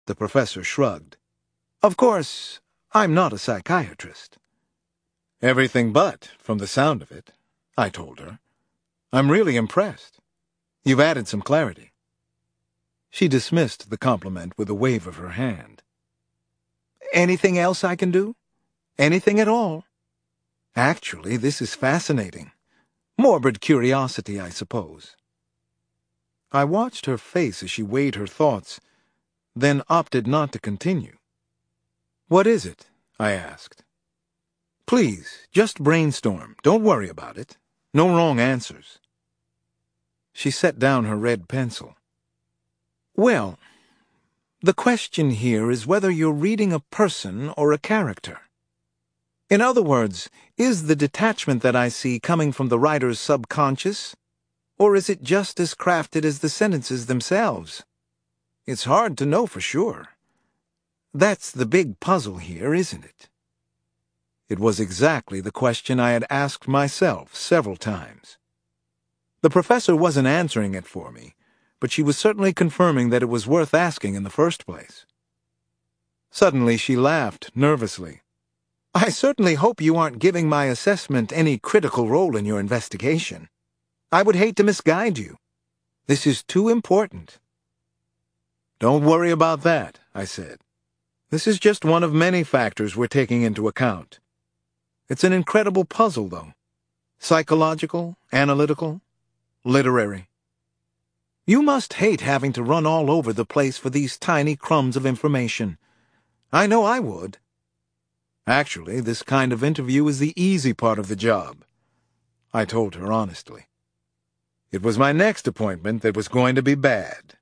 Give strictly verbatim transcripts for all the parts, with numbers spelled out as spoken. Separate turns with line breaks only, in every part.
The professor shrugged. Of course, I'm not a psychiatrist. Everything but, from the sound of it, I told her. I'm really impressed. You've added some clarity. She dismissed the compliment with a wave of her hand. Anything else I can do? Anything at all? Actually, this is fascinating. Morbid curiosity, I suppose. I watched her face as she weighed her thoughts, then opted not to continue. What is it? I asked. Please, just brainstorm. Don't worry about it. No wrong answers. She set down her red pencil. Well, the question here is whether you're reading a person or a character. In other words, is the detachment that I see coming from the writer's subconscious, or is it just as crafted as the sentences themselves? It's hard to know for sure. That's the big puzzle here, isn't it? It was exactly the question I had asked myself several times. The professor wasn't answering it for me, but she was certainly confirming that it was worth asking in the first place. Suddenly she laughed nervously. I certainly hope you aren't giving my assessment any critical role in your investigation. I would hate to misguide you. This is too important. Don't worry about that, I said. This is just one of many factors we're taking into account. It's an incredible puzzle, though. Psychological, analytical, literary. You must hate having to run all over the place for these tiny crumbs of information. I know I would. Actually, this kind of interview is the easy part of the job, I told her honestly. It was my next appointment that was going to be bad.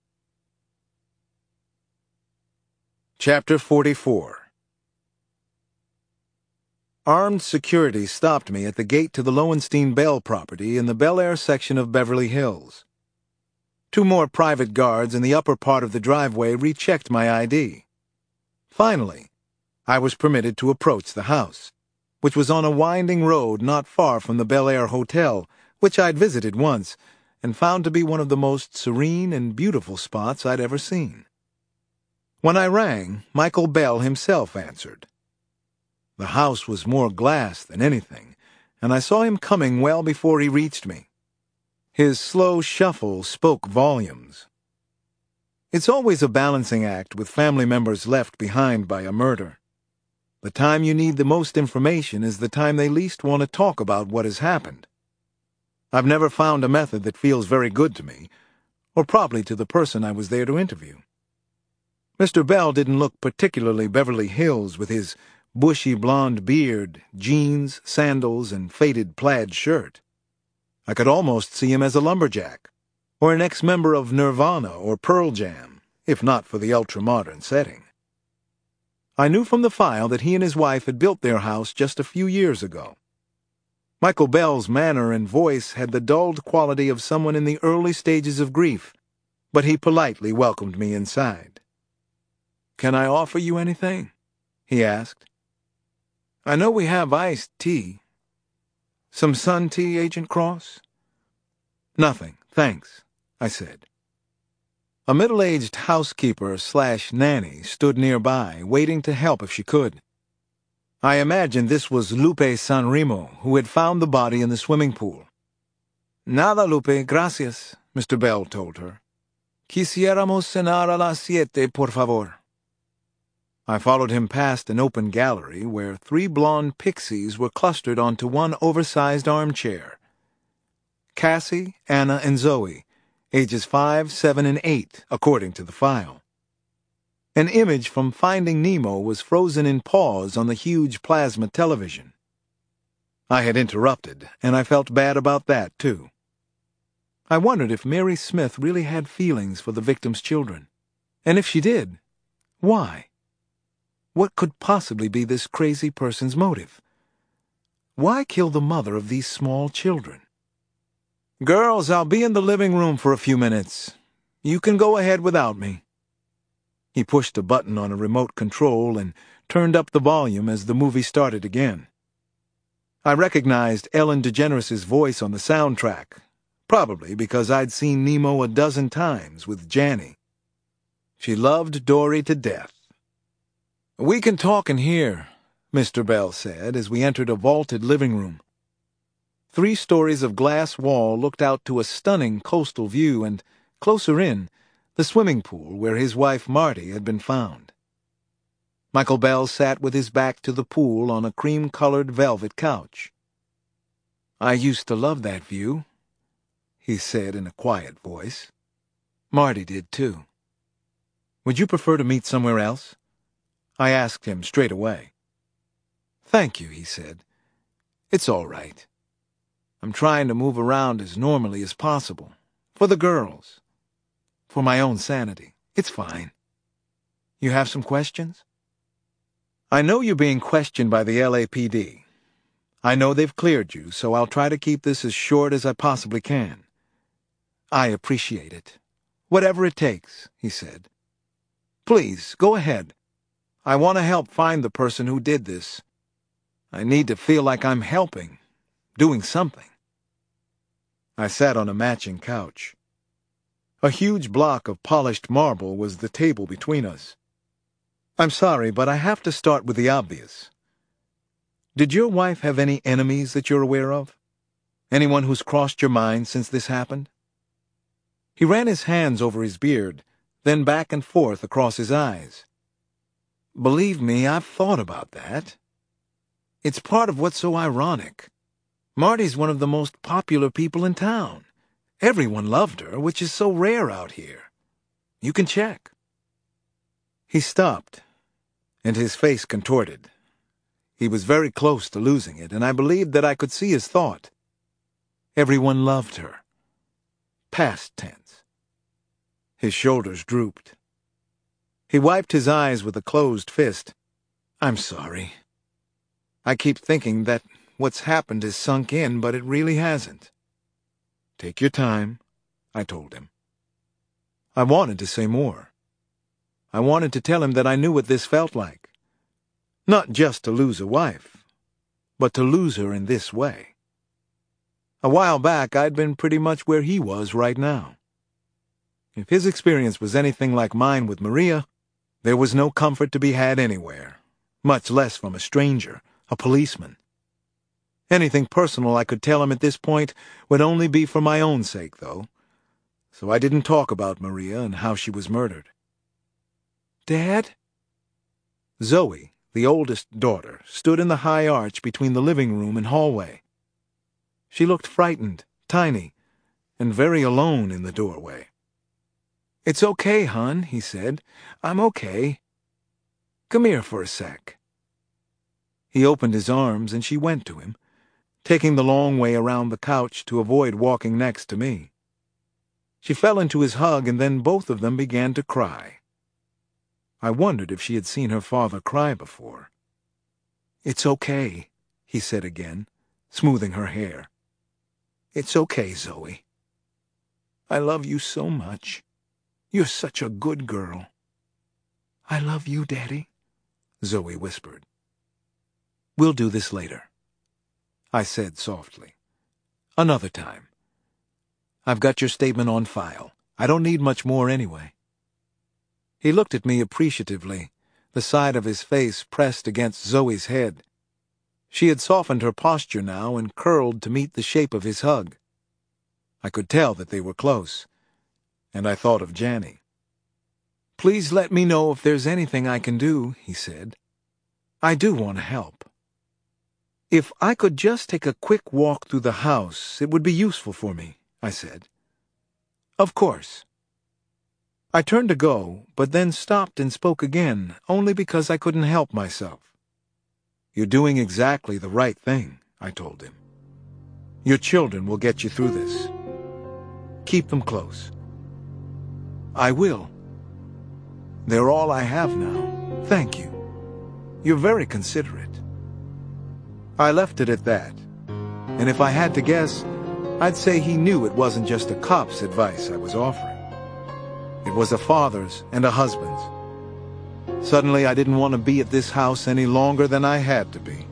Chapter forty-four. Armed security stopped me at the gate to the Lowenstein Bell property in the Bel Air section of Beverly Hills. Two more private guards in the upper part of the driveway rechecked my I D. Finally, I was permitted to approach the house, which was on a winding road not far from the Bel Air Hotel, which I'd visited once, and found to be one of the most serene and beautiful spots I'd ever seen. When I rang, Michael Bell himself answered. The house was more glass than anything, and I saw him coming well before he reached me. His slow shuffle spoke volumes. It's always a balancing act with family members left behind by a murder. The time you need the most information is the time they least want to talk about what has happened. I've never found a method that feels very good to me, or probably to the person I was there to interview. Mister Bell didn't look particularly Beverly Hills with his bushy blonde beard, jeans, sandals, and faded plaid shirt. I could almost see him as a lumberjack, or an ex-member of Nirvana or Pearl Jam, if not for the ultra-modern setting. I knew from the file that he and his wife had built their house just a few years ago. Michael Bell's manner and voice had the dulled quality of someone in the early stages of grief, but he politely welcomed me inside. "Can I offer you anything?" he asked. "I know we have iced tea. Some sun tea, Agent Cross?" "Nothing, thanks," I said. A middle-aged housekeeper slash nanny stood nearby, waiting to help if she could. I imagined this was Lupe Sanremo, who had found the body in the swimming pool. "Nada, Lupe, gracias," Mister Bell told her. "Quisiéramos cenar a las siete, por favor." I followed him past an open gallery where three blonde pixies were clustered onto one oversized armchair. Cassie, Anna, and Zoe, ages five, seven, and eight, according to the file. An image from Finding Nemo was frozen in pause on the huge plasma television. I had interrupted, and I felt bad about that, too. I wondered if Mary Smith really had feelings for the victim's children. And if she did, why? What could possibly be this crazy person's motive? Why kill the mother of these small children? "Girls, I'll be in the living room for a few minutes. You can go ahead without me." He pushed a button on a remote control and turned up the volume as the movie started again. I recognized Ellen DeGeneres' voice on the soundtrack, probably because I'd seen Nemo a dozen times with Janny. She loved Dory to death. "We can talk in here," Mister Bell said as we entered a vaulted living room. Three stories of glass wall looked out to a stunning coastal view and, closer in, the swimming pool where his wife Marty had been found. Michael Bell sat with his back to the pool on a cream-colored velvet couch. "I used to love that view," he said in a quiet voice. "Marty did, too. Would you prefer to meet somewhere else?" I asked him straight away. "Thank you," he said. "It's all right. I'm trying to move around as normally as possible. For the girls. For my own sanity. It's fine. You have some questions?" "I know you're being questioned by the L A P D. I know they've cleared you, so I'll try to keep this as short as I possibly can." "I appreciate it. Whatever it takes," he said. "Please, go ahead. I want to help find the person who did this. I need to feel like I'm helping, doing something." I sat on a matching couch. A huge block of polished marble was the table between us. "I'm sorry, but I have to start with the obvious. Did your wife have any enemies that you're aware of? Anyone who's crossed your mind since this happened?" He ran his hands over his beard, then back and forth across his eyes. "Believe me, I've thought about that. It's part of what's so ironic. Marty's one of the most popular people in town. Everyone loved her, which is so rare out here. You can check." He stopped, and his face contorted. He was very close to losing it, and I believed that I could see his thought. Everyone loved her. Past tense. His shoulders drooped. He wiped his eyes with a closed fist. "I'm sorry. I keep thinking that what's happened is sunk in, but it really hasn't." "Take your time," I told him. I wanted to say more. I wanted to tell him that I knew what this felt like. Not just to lose a wife, but to lose her in this way. A while back, I'd been pretty much where he was right now. If his experience was anything like mine with Maria, there was no comfort to be had anywhere, much less from a stranger, a policeman. Anything personal I could tell him at this point would only be for my own sake, though, so I didn't talk about Maria and how she was murdered. "Dad?" Zoe, the oldest daughter, stood in the high arch between the living room and hallway. She looked frightened, tiny, and very alone in the doorway. "It's okay, hon," he said. "I'm okay. Come here for a sec." He opened his arms and she went to him, taking the long way around the couch to avoid walking next to me. She fell into his hug and then both of them began to cry. I wondered if she had seen her father cry before. "It's okay," he said again, smoothing her hair. "It's okay, Zoe. I love you so much. You're such a good girl." "I love you, Daddy," Zoe whispered. "We'll do this later," I said softly. "Another time. I've got your statement on file. I don't need much more anyway." He looked at me appreciatively, the side of his face pressed against Zoe's head. She had softened her posture now and curled to meet the shape of his hug. I could tell that they were close, and I thought of Janny. "Please let me know if there's anything I can do," he said. "I do want to help. If I could just take a quick walk through the house, it would be useful for me," I said. "Of course." I turned to go, but then stopped and spoke again, only because I couldn't help myself. "You're doing exactly the right thing," I told him. "Your children will get you through this. Keep them close." "I will. They're all I have now. Thank you. You're very considerate." I left it at that, and if I had to guess, I'd say he knew it wasn't just a cop's advice I was offering. It was a father's and a husband's. Suddenly, I didn't want to be at this house any longer than I had to be.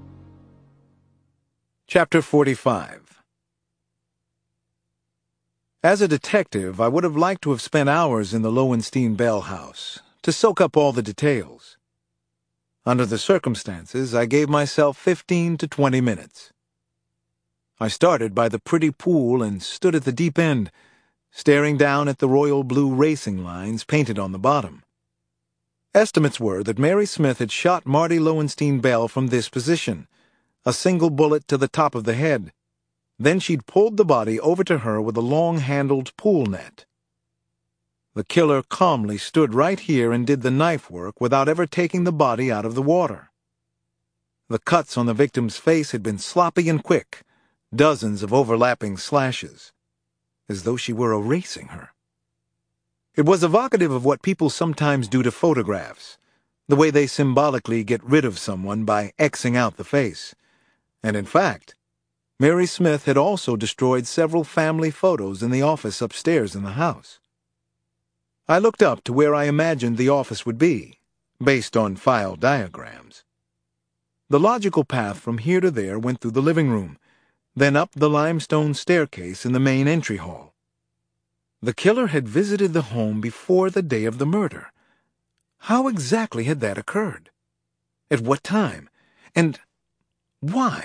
Chapter forty-five. As a detective, I would have liked to have spent hours in the Lowenstein Bell house, to soak up all the details. Under the circumstances, I gave myself fifteen to twenty minutes. I started by the pretty pool and stood at the deep end, staring down at the royal blue racing lines painted on the bottom. Estimates were that Mary Smith had shot Marty Lowenstein Bell from this position, a single bullet to the top of the head. Then she'd pulled the body over to her with a long-handled pool net. The killer calmly stood right here and did the knife work without ever taking the body out of the water. The cuts on the victim's face had been sloppy and quick, dozens of overlapping slashes, as though she were erasing her. It was evocative of what people sometimes do to photographs, the way they symbolically get rid of someone by Xing out the face. And in fact, Mary Smith had also destroyed several family photos in the office upstairs in the house. I looked up to where I imagined the office would be, based on file diagrams. The logical path from here to there went through the living room, then up the limestone staircase in the main entry hall. The killer had visited the home before the day of the murder. How exactly had that occurred? At what time? And why?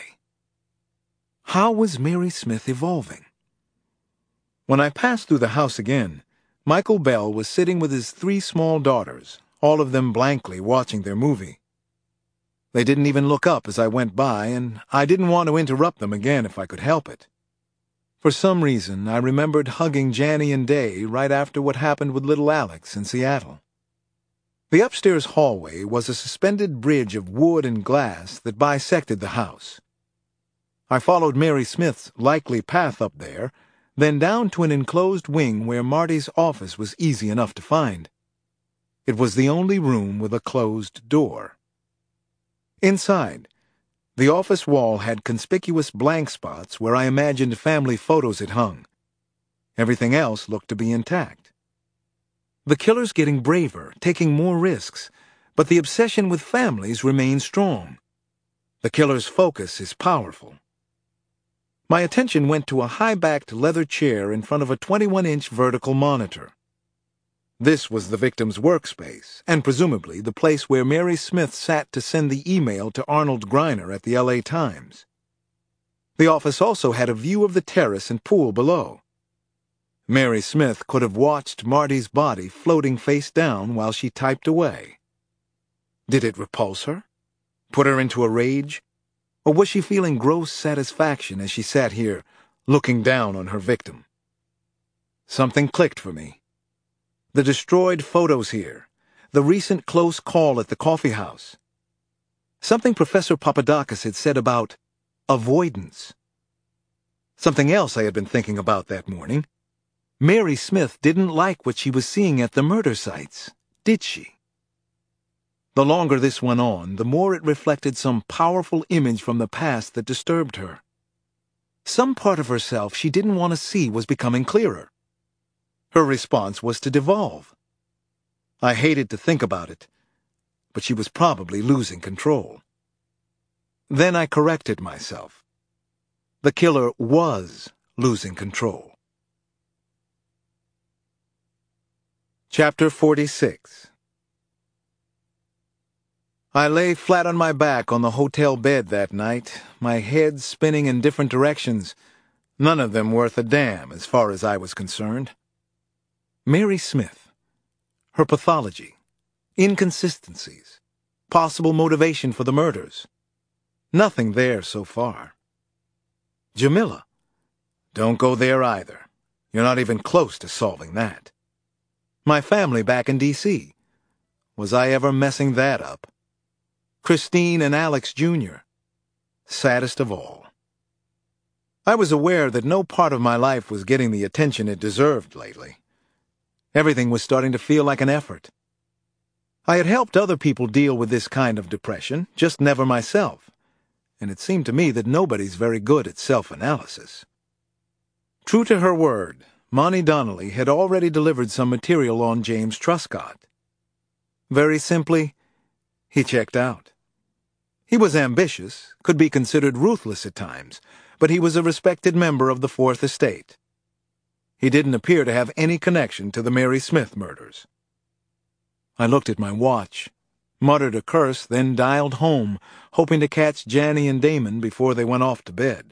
How was Mary Smith evolving? When I passed through the house again, Michael Bell was sitting with his three small daughters, all of them blankly watching their movie. They didn't even look up as I went by, and I didn't want to interrupt them again if I could help it. For some reason, I remembered hugging Janny and Day right after what happened with little Alex in Seattle. The upstairs hallway was a suspended bridge of wood and glass that bisected the house. I followed Mary Smith's likely path up there, then down to an enclosed wing where Marty's office was easy enough to find. It was the only room with a closed door. Inside, the office wall had conspicuous blank spots where I imagined family photos had hung. Everything else looked to be intact. The killer's getting braver, taking more risks, but the obsession with families remains strong. The killer's focus is powerful. My attention went to a high-backed leather chair in front of a twenty-one inch vertical monitor. This was the victim's workspace, and presumably the place where Mary Smith sat to send the email to Arnold Greiner at the L A Times. The office also had a view of the terrace and pool below. Mary Smith could have watched Marty's body floating face down while she typed away. Did it repulse her? Put her into a rage? Or was she feeling gross satisfaction as she sat here, looking down on her victim? Something clicked for me. The destroyed photos here, the recent close call at the coffee house. Something Professor Papadakis had said about avoidance. Something else I had been thinking about that morning. Mary Smith didn't like what she was seeing at the murder sites, did she? The longer this went on, the more it reflected some powerful image from the past that disturbed her. Some part of herself she didn't want to see was becoming clearer. Her response was to devolve. I hated to think about it, but she was probably losing control. Then I corrected myself. The killer was losing control. Chapter forty-six. I lay flat on my back on the hotel bed that night, my head spinning in different directions, none of them worth a damn as far as I was concerned. Mary Smith, her pathology, inconsistencies, possible motivation for the murders. Nothing there so far. Jamila, don't go there either. You're not even close to solving that. My family back in D C Was I ever messing that up? Christine and Alex Junior Saddest of all. I was aware that no part of my life was getting the attention it deserved lately. Everything was starting to feel like an effort. I had helped other people deal with this kind of depression, just never myself, and it seemed to me that nobody's very good at self-analysis. True to her word, Monty Donnelly had already delivered some material on James Truscott. Very simply, he checked out. He was ambitious, could be considered ruthless at times, but he was a respected member of the Fourth Estate. He didn't appear to have any connection to the Mary Smith murders. I looked at my watch, muttered a curse, then dialed home, hoping to catch Janny and Damon before they went off to bed.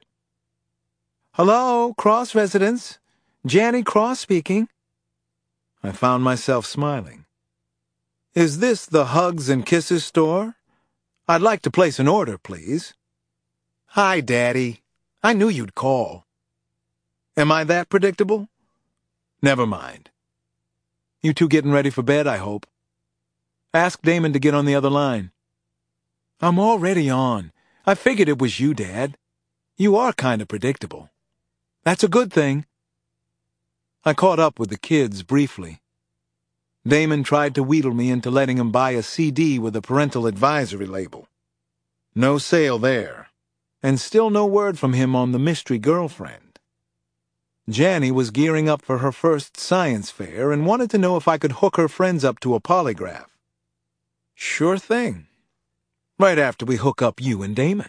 "Hello, Cross residence. Janny Cross speaking." I found myself smiling. "Is this the Hugs and Kisses store? I'd like to place an order, please." "Hi, Daddy. I knew you'd call." "Am I that predictable?" "Never mind. You two getting ready for bed, I hope. Ask Damon to get on the other line." "I'm already on. I figured it was you, Dad. You are kind of predictable. That's a good thing." I caught up with the kids briefly. Damon tried to wheedle me into letting him buy a C D with a parental advisory label. No sale there, and still no word from him on the mystery girlfriend. Janny was gearing up for her first science fair and wanted to know if I could hook her friends up to a polygraph. Sure thing. Right after we hook up you and Damon.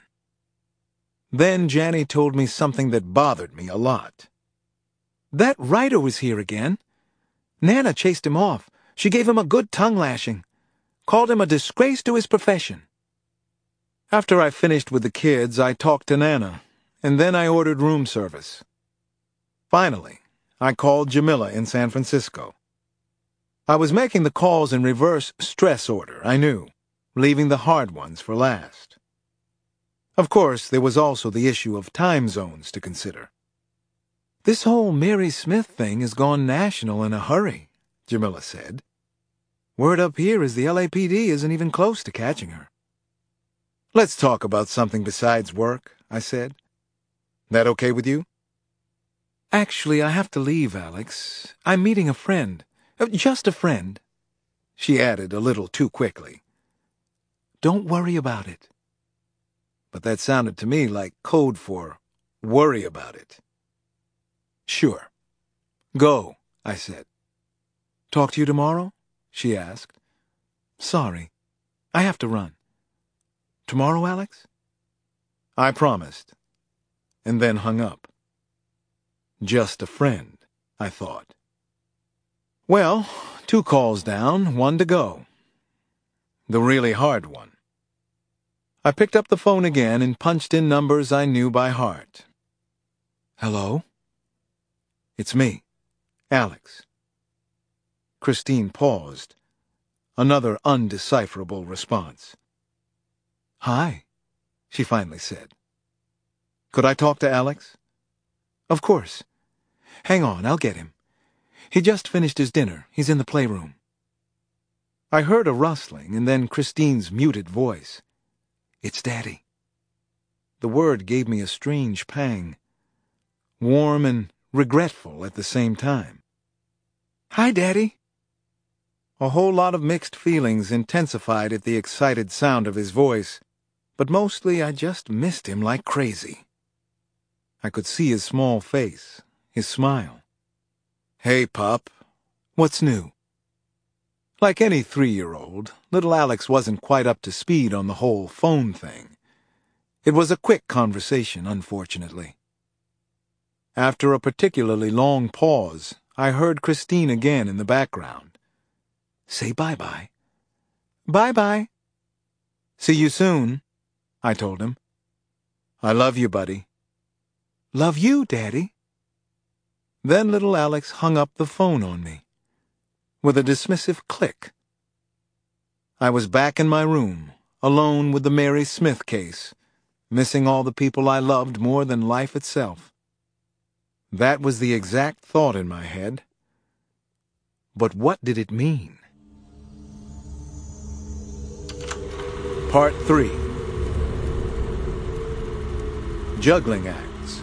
Then Janny told me something that bothered me a lot. "That writer was here again. Nana chased him off. She gave him a good tongue lashing. Called him a disgrace to his profession." After I finished with the kids, I talked to Nana, and then I ordered room service. Finally, I called Jamila in San Francisco. I was making the calls in reverse stress order, I knew, leaving the hard ones for last. Of course, there was also the issue of time zones to consider. "This whole Mary Smith thing has gone national in a hurry," Jamila said. "Word up here is the L A P D isn't even close to catching her." "Let's talk about something besides work," I said. "That okay with you?" "Actually, I have to leave, Alex. I'm meeting a friend. Just a friend," she added a little too quickly. "Don't worry about it." But that sounded to me like code for worry about it. "Sure. Go," I said. "Talk to you tomorrow?" she asked. "Sorry. I have to run." "Tomorrow, Alex?" I promised, and then hung up. Just a friend, I thought. Well, two calls down, one to go. The really hard one. I picked up the phone again and punched in numbers I knew by heart. "Hello?" "It's me, Alex." Christine paused. Another undecipherable response. "Hi," she finally said. "Could I talk to Alex?" "Of course. Hang on, I'll get him. He just finished his dinner. He's in the playroom." I heard a rustling, and then Christine's muted voice. "It's Daddy." The word gave me a strange pang, warm and regretful at the same time. "Hi, Daddy." A whole lot of mixed feelings intensified at the excited sound of his voice, but mostly I just missed him like crazy. I could see his small face, his smile. "Hey, Pop. What's new?" Like any three-year-old, little Alex wasn't quite up to speed on the whole phone thing. It was a quick conversation, unfortunately. After a particularly long pause, I heard Christine again in the background. "Say bye-bye." "Bye-bye." "See you soon," I told him. "I love you, buddy." "Love you, Daddy." Then little Alex hung up the phone on me, with a dismissive click. I was back in my room, alone with the Mary Smith case, missing all the people I loved more than life itself. That was the exact thought in my head. But what did it mean? Part three. Juggling Acts.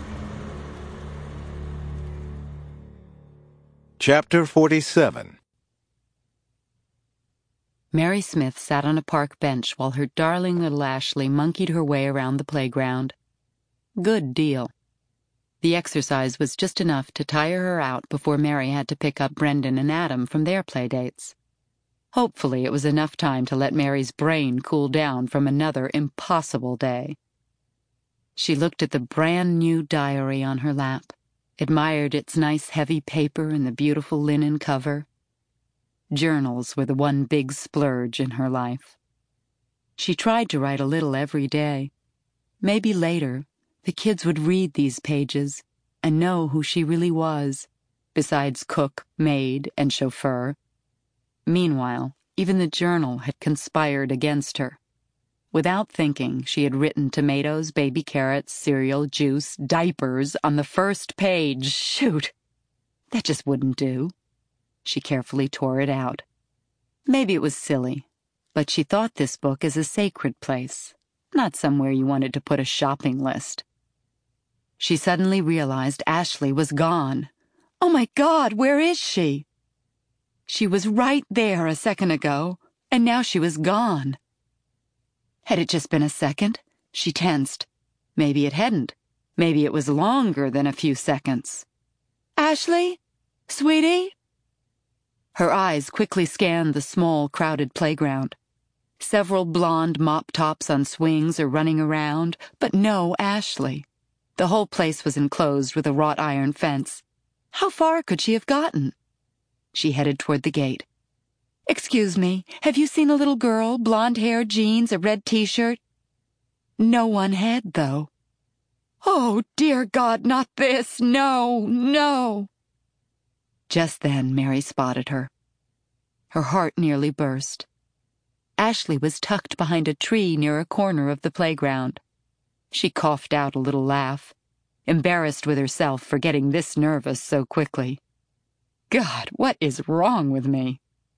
Chapter forty-seven.
Mary Smith sat on a park bench while her darling little Ashley monkeyed her way around the playground. Good deal. The exercise was just enough to tire her out before Mary had to pick up Brendan and Adam from their playdates. Hopefully it was enough time to let Mary's brain cool down from another impossible day. She looked at the brand-new diary on her lap. admired its nice heavy paper and the beautiful linen cover. Journals were the one big splurge in her life. She tried to write a little every day. Maybe later, the kids would read these pages and know who she really was, besides cook, maid, and chauffeur. Meanwhile, even the journal had conspired against her. Without thinking, she had written tomatoes, baby carrots, cereal, juice, diapers on the first page. Shoot! That just wouldn't do. She carefully tore it out. Maybe it was silly, but she thought this book is a sacred place, not somewhere you wanted to put a shopping list. She suddenly realized Ashley was gone. Oh my God, where is she? She was right there a second ago, and now she was gone. Had it just been a second? She tensed. Maybe it hadn't. Maybe it was longer than a few seconds. Ashley? Sweetie? Her eyes quickly scanned the small, crowded playground. Several blonde mop-tops on swings are running around, but no Ashley. The whole place was enclosed with a wrought iron fence. How far could she have gotten? She headed toward the gate. Excuse me, have you seen a little girl, blonde hair, jeans, a red t-shirt? No one had, though. Oh, dear God, not this! No, no! Just then, Mary spotted her. Her heart nearly burst. Ashley was tucked behind a tree near a corner of the playground. She coughed out a little laugh, embarrassed with herself for getting this nervous so quickly. God, what is wrong with me?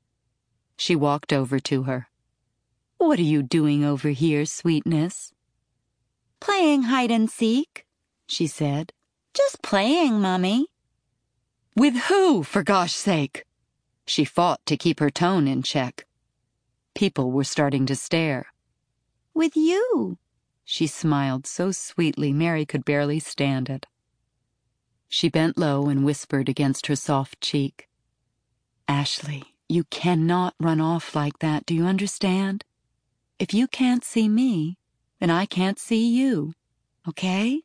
She walked over to her. What are you doing over here, sweetness? Playing hide and seek, she said. Just playing, Mummy. With who, for gosh sake? She fought to keep her tone in check. People were starting to stare. With you. She smiled so sweetly Mary could barely stand it. She bent low and whispered against her soft cheek. Ashley, you cannot run off like that, do you understand? If you can't see me, then I can't see you. Okay?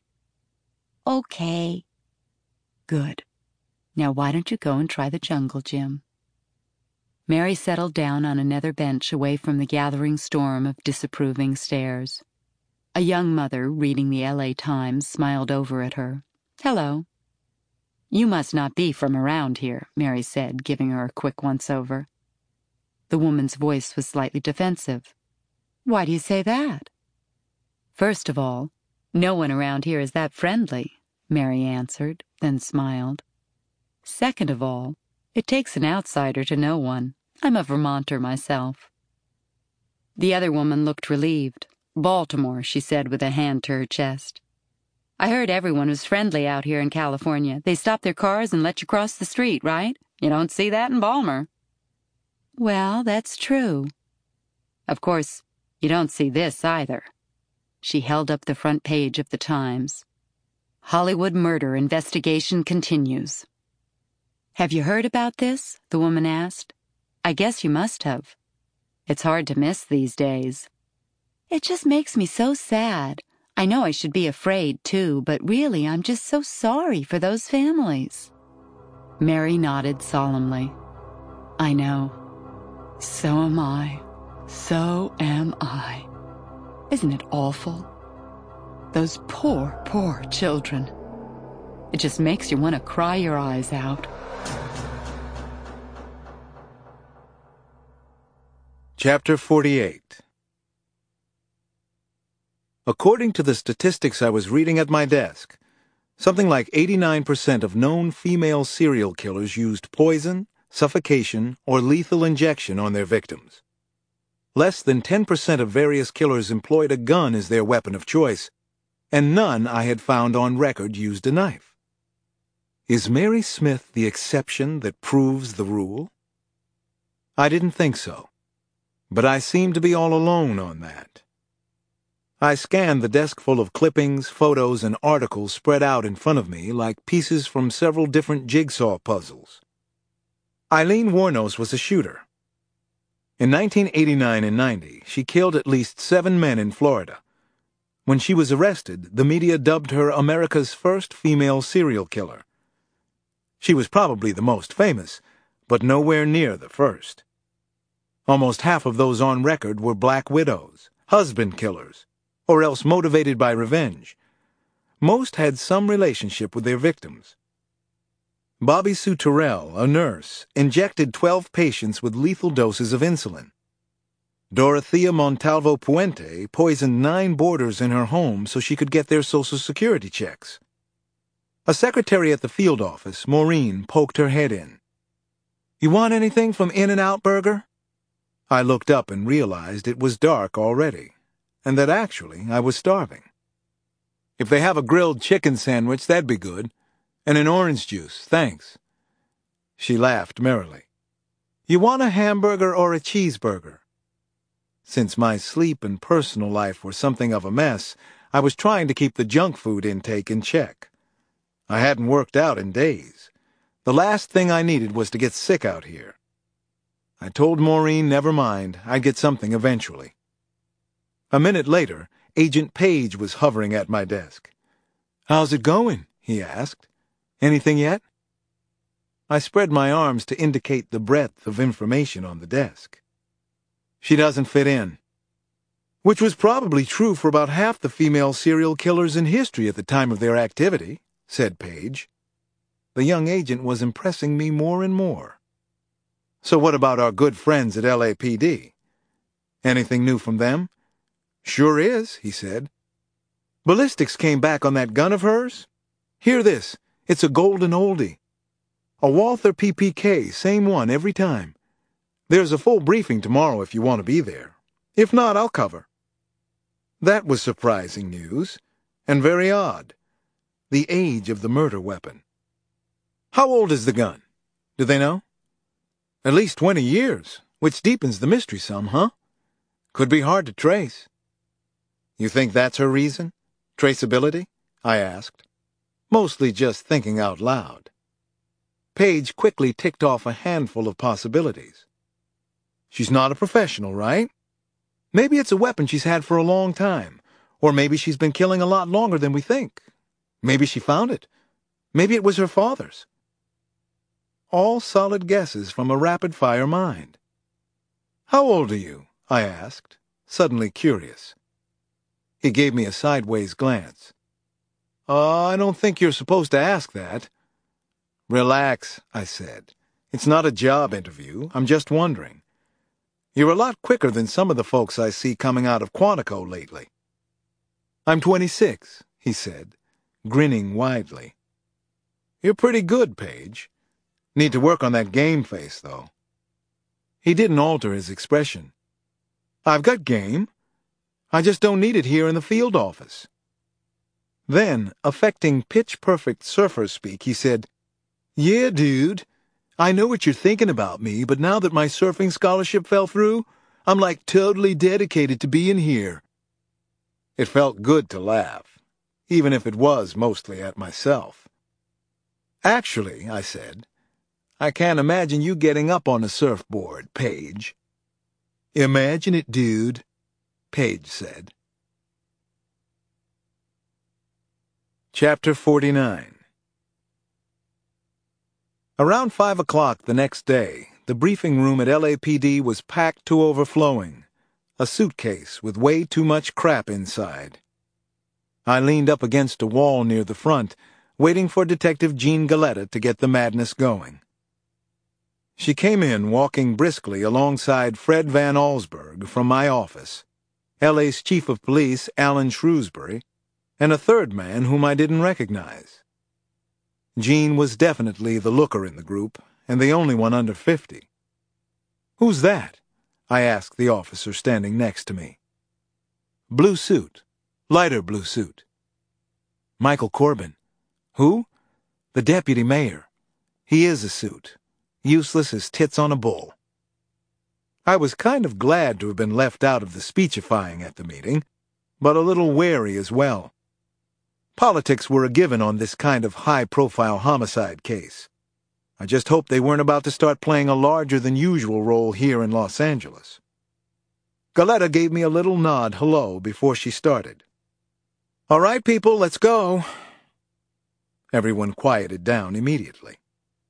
Okay. Good. Now why don't you go and try the jungle gym? Mary settled down on another bench away from the gathering storm of disapproving stares. A young mother, reading the L A Times, smiled over at her. Hello. You must not be from around here, Mary said, giving her a quick once-over. The woman's voice was slightly defensive. Why do you say that? First of all, no one around here is that friendly, Mary answered, then smiled. Second of all, it takes an outsider to know one. I'm a Vermonter myself. The other woman looked relieved. Baltimore, she said with a hand to her chest. I heard everyone was friendly out here in California. They stop their cars and let you cross the street, right? You don't see that in Balmer. Well, that's true. Of course, you don't see this either. She held up the front page of the Times. Hollywood murder investigation continues. Have you heard about this? The woman asked. I guess you must have. It's hard to miss these days. It just makes me so sad. I know I should be afraid, too, but really I'm just so sorry for those families. Mary nodded solemnly. I know. So am I. So am I. Isn't it awful? Those poor, poor children. It just makes you want to cry your eyes out.
Chapter forty-eight. According to the statistics I was reading at my desk, something like eighty-nine percent of known female serial killers used poison, suffocation, or lethal injection on their victims. Less than ten percent of various killers employed a gun as their weapon of choice, and none I had found on record used a knife. Is Mary Smith the exception that proves the rule? I didn't think so, but I seemed to be all alone on that. I scanned the desk full of clippings, photos, and articles spread out in front of me like pieces from several different jigsaw puzzles. Eileen Wuornos was a shooter. In nineteen eighty-nine and ninety, she killed at least seven men in Florida. When she was arrested, the media dubbed her America's first female serial killer, She was probably the most famous, but nowhere near the first. Almost half of those on record were black widows, husband killers, or else motivated by revenge. Most had some relationship with their victims. Bobby Sue Terrell, a nurse, injected twelve patients with lethal doses of insulin. Dorothea Montalvo Puente poisoned nine boarders in her home so she could get their Social Security checks. A secretary at the field office, Maureen, poked her head in. "You want anything from In-N-Out Burger?" I looked up and realized it was dark already, and that actually I was starving. "If they have a grilled chicken sandwich, that'd be good. And an orange juice, thanks." She laughed merrily. "You want a hamburger or a cheeseburger?" Since my sleep and personal life were something of a mess, I was trying to keep the junk food intake in check. I hadn't worked out in days. The last thing I needed was to get sick out here. I told Maureen never mind, I'd get something eventually. A minute later, Agent Page was hovering at my desk. "How's it going?" he asked. "Anything yet?" I spread my arms to indicate the breadth of information on the desk. "She doesn't fit in." Which was probably true for about half the female serial killers in history at the time of their activity, said Page. The young agent was impressing me more and more. "So what about our good friends at L A P D? Anything new from them?" "Sure is," he said. "Ballistics came back on that gun of hers. Hear this. It's a golden oldie. A Walther P P K, same one every time. There's a full briefing tomorrow if you want to be there. If not, I'll cover." That was surprising news, and very odd. The age of the murder weapon. "How old is the gun? Do they know?" "At least twenty years, which deepens the mystery some, huh? Could be hard to trace." "You think that's her reason? Traceability?" I asked, mostly just thinking out loud. Page quickly ticked off a handful of possibilities. "She's not a professional, right? Maybe it's a weapon she's had for a long time, or maybe she's been killing a lot longer than we think. Maybe she found it. Maybe it was her father's." All solid guesses from a rapid-fire mind. "How old are you?" I asked, suddenly curious. He gave me a sideways glance. "Uh, I don't think you're supposed to ask that." "Relax," I said. "It's not a job interview. I'm just wondering. You're a lot quicker than some of the folks I see coming out of Quantico lately." "I'm twenty-six," he said, grinning widely. "You're pretty good, Page. Need to work on that game face, though." He didn't alter his expression. "I've got game. I just don't need it here in the field office." Then, affecting pitch-perfect surfer speak, he said, "Yeah, dude, I know what you're thinking about me, but now that my surfing scholarship fell through, I'm like totally dedicated to being here." It felt good to laugh, even if it was mostly at myself. "Actually," I said, "I can't imagine you getting up on a surfboard, Page." "Imagine it, dude," Page said. Chapter forty-nine. Around five o'clock the next day, the briefing room at L A P D was packed to overflowing, a suitcase with way too much crap inside. I leaned up against a wall near the front, waiting for Detective Jean Galletta to get the madness going. She came in walking briskly alongside Fred Van Allsburg from my office, L A's Chief of Police, Alan Shrewsbury, and a third man whom I didn't recognize. Jean was definitely the looker in the group, and the only one under fifty. "Who's that?" I asked the officer standing next to me. "Blue suit. Lighter blue suit." "Michael Corbin." "Who?" "The deputy mayor. He is a suit. Useless as tits on a bull." I was kind of glad to have been left out of the speechifying at the meeting, but a little wary as well. Politics were a given on this kind of high-profile homicide case. I just hoped they weren't about to start playing a larger-than-usual role here in Los Angeles. Galletta gave me a little nod hello before she started. "All right, people, let's go." Everyone quieted down immediately.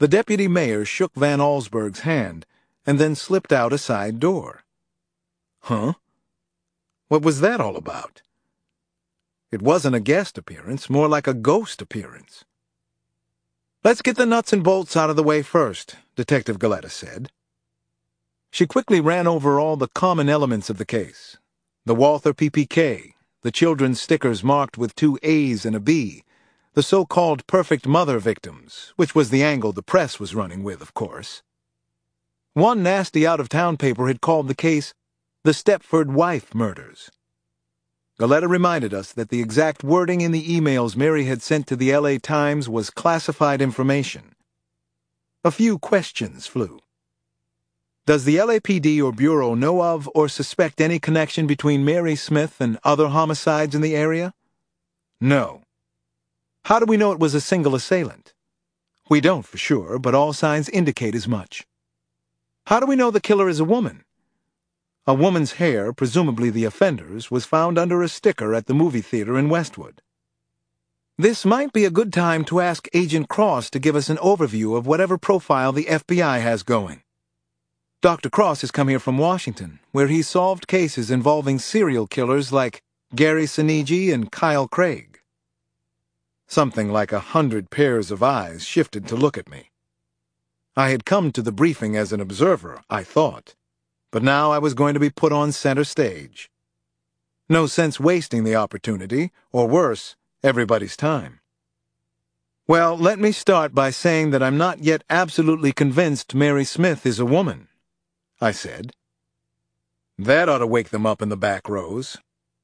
The deputy mayor shook Van Allsburg's hand and then slipped out a side door. Huh? What was that all about? It wasn't a guest appearance, more like a ghost appearance. "Let's get the nuts and bolts out of the way first," Detective Galletta said. She quickly ran over all the common elements of the case. The Walther P P K, the children's stickers marked with two A's and a B, the so-called perfect mother victims, which was the angle the press was running with, of course. One nasty out-of-town paper had called the case the Stepford wife murders. Galletta reminded us that the exact wording in the emails Mary had sent to the L A Times was classified information. A few questions flew. Does the L A P D or Bureau know of or suspect any connection between Mary Smith and other homicides in the area? No. How do we know it was a single assailant? We don't for sure, but all signs indicate as much. How do we know the killer is a woman? A woman's hair, presumably the offender's, was found under a sticker at the movie theater in Westwood. This might be a good time to ask Agent Cross to give us an overview of whatever profile the F B I has going. Doctor Cross has come here from Washington, where he's solved cases involving serial killers like Gary Sinigi and Kyle Craig. Something like a hundred pairs of eyes shifted to look at me. I had come to the briefing as an observer, I thought, but now I was going to be put on center stage. No sense wasting the opportunity, or worse, everybody's time. Well, let me start by saying that I'm not yet absolutely convinced Mary Smith is a woman, I said. That ought to wake them up in the back rows.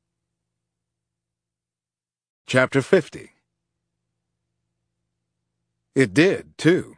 Chapter fifty. It did, too.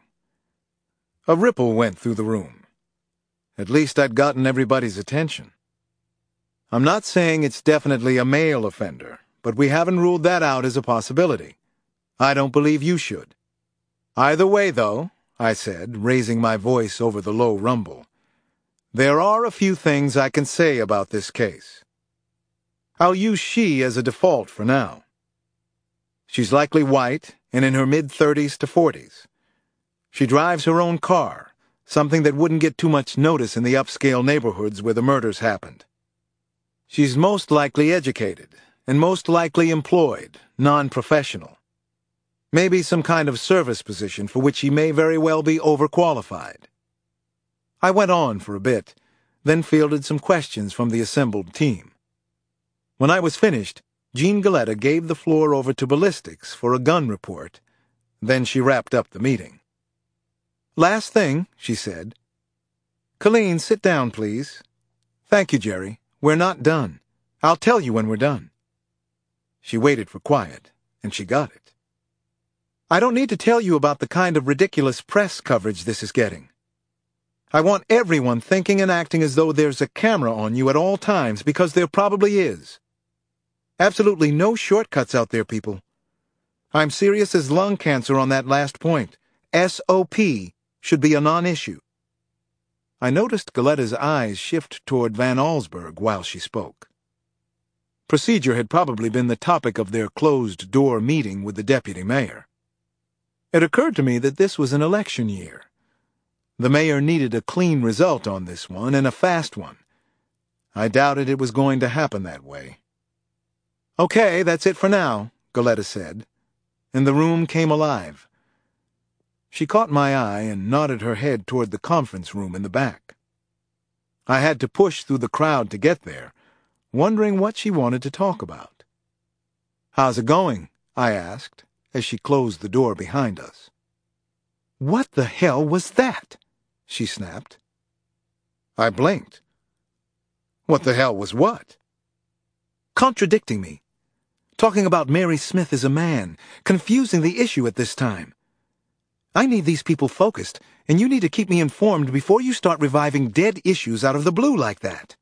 A ripple went through the room. At least I'd gotten everybody's attention. I'm not saying it's definitely a male offender, but we haven't ruled that out as a possibility. I don't believe you should. Either way, though, I said, raising my voice over the low rumble, there are a few things I can say about this case. I'll use she as a default for now. She's likely white and in her mid-thirties to forties. She drives her own car, something that wouldn't get too much notice in the upscale neighborhoods where the murders happened. She's most likely educated, and most likely employed, non-professional. Maybe some kind of service position for which she may very well be overqualified. I went on for a bit, then fielded some questions from the assembled team. When I was finished, Jean Galletta gave the floor over to ballistics for a gun report. Then she wrapped up the meeting. "Last thing," she said. "Colleen, sit down, please." "Thank you, Jerry. We're not done. I'll tell you when we're done." She waited for quiet, and she got it. "I don't need to tell you about the kind of ridiculous press coverage this is getting. I want everyone thinking and acting as though there's a camera on you at all times, because there probably is. Absolutely no shortcuts out there, people. I'm serious as lung cancer on that last point. S O P should be a non-issue." I noticed Galletta's eyes shift toward Van Allsburg while she spoke. Procedure had probably been the topic of their closed-door meeting with the deputy mayor. It occurred to me that this was an election year. The mayor needed a clean result on this one, and a fast one. I doubted it was going to happen that way. "Okay, that's it for now," Galletta said, and the room came alive. She caught my eye and nodded her head toward the conference room in the back. I had to push through the crowd to get there, wondering what she wanted to talk about. "How's it going?" I asked, as she closed the door behind us. "What the hell was that?" she snapped. I blinked. What the hell was what? Contradicting me. Talking about Mary Smith as a man, confusing the issue at this time. I need these people focused, and you need to keep me informed before you start reviving dead issues out of the blue like that.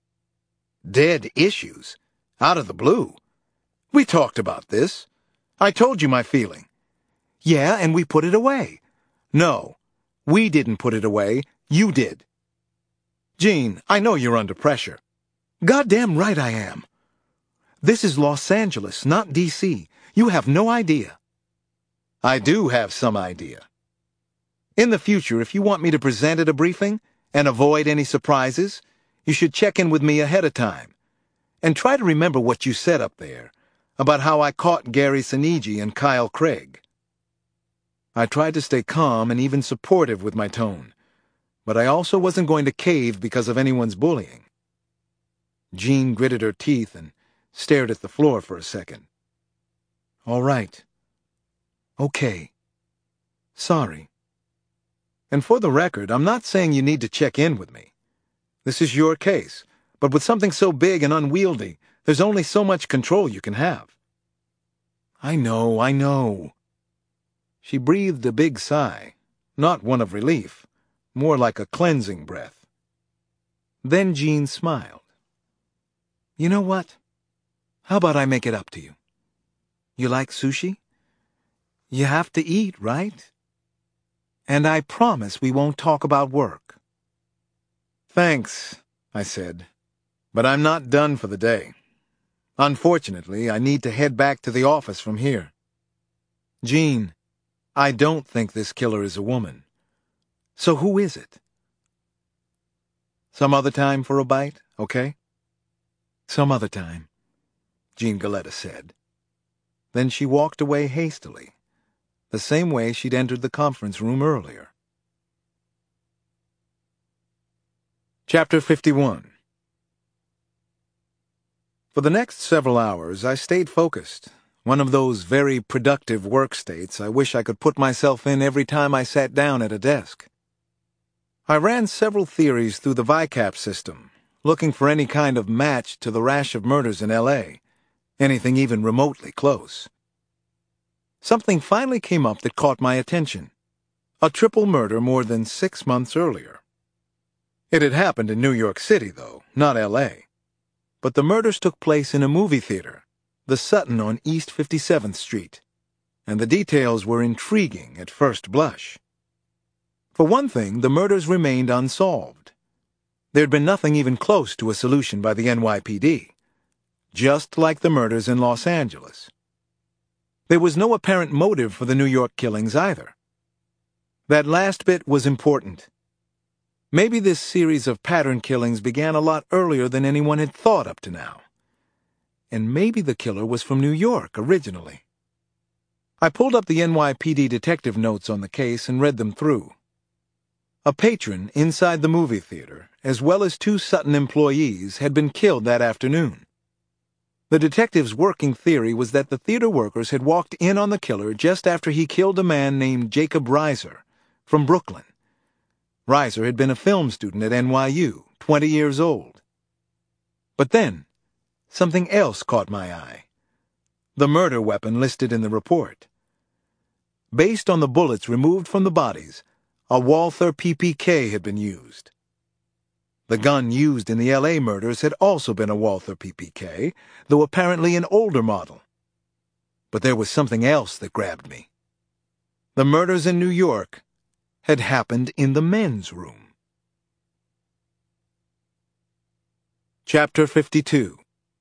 Dead issues? Out of the blue? We talked about this. I told you my feeling. Yeah, and we put it away. No, we didn't put it away. You did. Jean, I know you're under pressure. Goddamn right I am. This is Los Angeles, not D C You have no idea. I do have some idea. In the future, if you want me to present at a briefing and avoid any surprises, you should check in with me ahead of time. And try to remember what you said up there about how I caught Gary Sinigi and Kyle Craig. I tried to stay calm and even supportive with my tone, but I also wasn't going to cave because of anyone's bullying. Jean gritted her teeth and stared at the floor for a second. All right. Okay. Sorry. And for the record, I'm not saying you need to check in with me. This is your case, but with something so big and unwieldy, there's only so much control you can have. I know, I know. She breathed a big sigh, not one of relief, more like a cleansing breath. Then Jean smiled. You know what? How about I make it up to you? You like sushi? You have to eat, right? And I promise we won't talk about work. Thanks, I said, but I'm not done for the day. Unfortunately, I need to head back to the office from here. Jean, I don't think this killer is a woman. So who is it? Some other time for a bite, okay? Some other time, Jean Galletta said. Then she walked away hastily, the same way she'd entered the conference room earlier. Chapter fifty-one. For the next several hours, I stayed focused, one of those very productive work states I wish I could put myself in every time I sat down at a desk. I ran several theories through the VICAP system, looking for any kind of match to the rash of murders in L A, anything even remotely close. Something finally came up that caught my attention. A triple murder more than six months earlier. It had happened in New York City, though, not L A. But the murders took place in a movie theater, the Sutton on East fifty-seventh Street, and the details were intriguing at first blush. For one thing, the murders remained unsolved. There'd been nothing even close to a solution by the N Y P D, just like the murders in Los Angeles. There was no apparent motive for the New York killings either. That last bit was important. Maybe this series of pattern killings began a lot earlier than anyone had thought up to now. And maybe the killer was from New York originally. I pulled up the N Y P D detective notes on the case and read them through. A patron inside the movie theater, as well as two Sutton employees, had been killed that afternoon. The detective's working theory was that the theater workers had walked in on the killer just after he killed a man named Jacob Reiser from Brooklyn. Reiser had been a film student at N Y U, twenty years old. But then, something else caught my eye. The murder weapon listed in the report. Based on the bullets removed from the bodies, a Walther P P K had been used. The gun used in the L A murders had also been a Walther P P K, though apparently an older model. But there was something else that grabbed me. The murders in New York had happened in the men's room. Chapter fifty-two.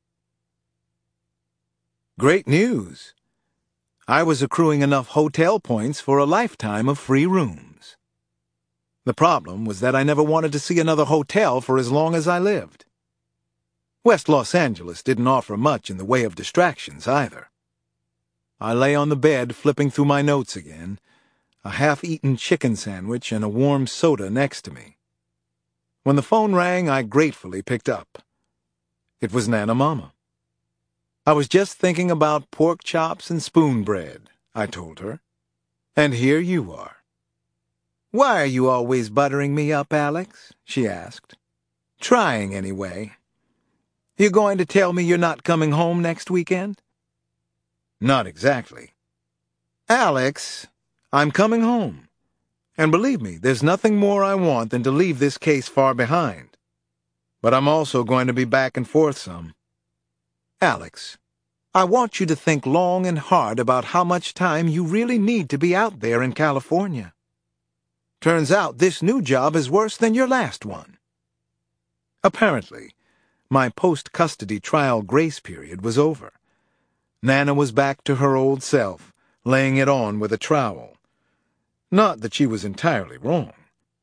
Great news! I was accruing enough hotel points for a lifetime of free rooms. The problem was that I never wanted to see another hotel for as long as I lived. West Los Angeles didn't offer much in the way of distractions either. I lay on the bed flipping through my notes again, a half-eaten chicken sandwich and a warm soda next to me. When the phone rang, I gratefully picked up. It was Nana Mama. I was just thinking about pork chops and spoon bread, I told her. And here you are. Why are you always buttering me up, Alex? She asked. Trying, anyway. You going to tell me you're not coming home next weekend? Not exactly. Alex, I'm coming home. And believe me, there's nothing more I want than to leave this case far behind. But I'm also going to be back and forth some. Alex, I want you to think long and hard about how much time you really need to be out there in California. Turns out this new job is worse than your last one. Apparently, my post-custody trial grace period was over. Nana was back to her old self, laying it on with a trowel. Not that she was entirely wrong.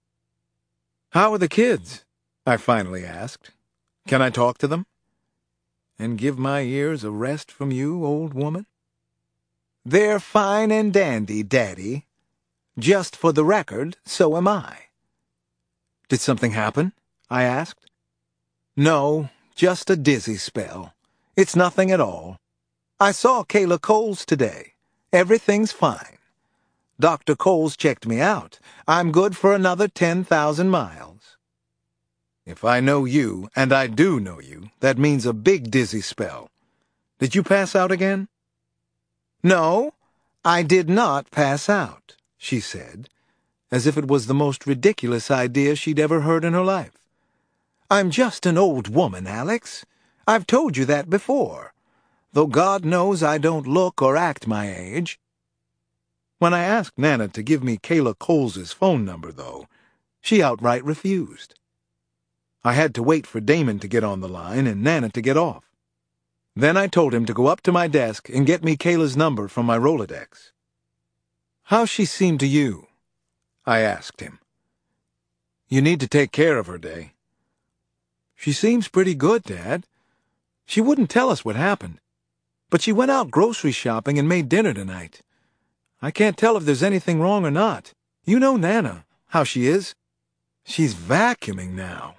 "How are the kids?" I finally asked. "Can I talk to them?" "And give my ears a rest from you, old woman?" "They're fine and dandy, Daddy. Just for the record, so am I." "Did something happen?" I asked. "No, just a dizzy spell. It's nothing at all. I saw Kayla Coles today. Everything's fine. Doctor Coles checked me out. I'm good for another ten thousand miles. If I know you, and I do know you, that means a big dizzy spell. Did you pass out again?" "No, I did not pass out," she said, as if it was the most ridiculous idea she'd ever heard in her life. "I'm just an old woman, Alex. I've told you that before, though God knows I don't look or act my age." When I asked Nana to give me Kayla Coles's phone number, though, she outright refused. I had to wait for Damon to get on the line and Nana to get off. Then I told him to go up to my desk and get me Kayla's number from my Rolodex. "How's she seem to you?" I asked him. "You need to take care of her, Day." "She seems pretty good, Dad. She wouldn't tell us what happened, but she went out grocery shopping and made dinner tonight. I can't tell if there's anything wrong or not. You know Nana, how she is. She's vacuuming now."